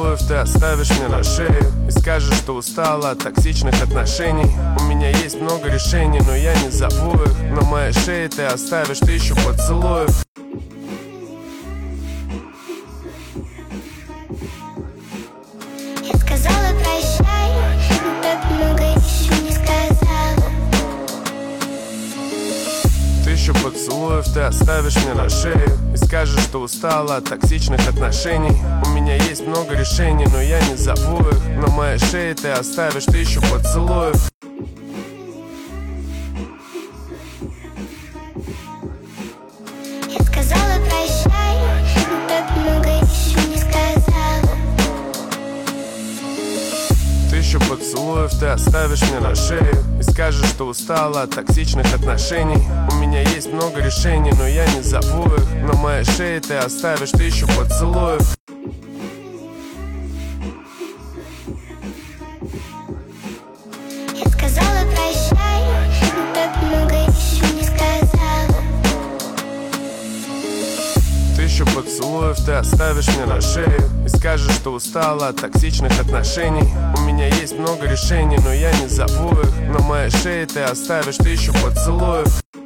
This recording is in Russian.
поцелуев ты оставишь мне на шею и скажешь, что устала от токсичных отношений. У меня есть много решений, но я не зову их. На моей шее ты оставишь 1000 поцелуев. Я сказала прощай, но так много еще не сказала. 1000 поцелуев ты оставишь мне на шею и скажешь, что устала от токсичных отношений. У меня есть много решений, но я не зову их. На моей шее ты оставишь 1000 поцелуев. Я сказала прощай, но так много еще не сказала. 1000 поцелуев ты оставишь мне на шею и скажешь, что устала от токсичных отношений. У меня есть много решений, но я не зову их. На моей шее ты оставишь 1000 поцелуев. Я сказала прощай, но так много еще не сказала. 1000 поцелуев ты оставишь мне на шею и скажешь, что устала от токсичных отношений. У меня есть много решений, но я не зову их. На моей шее ты оставишь 1000 поцелуев.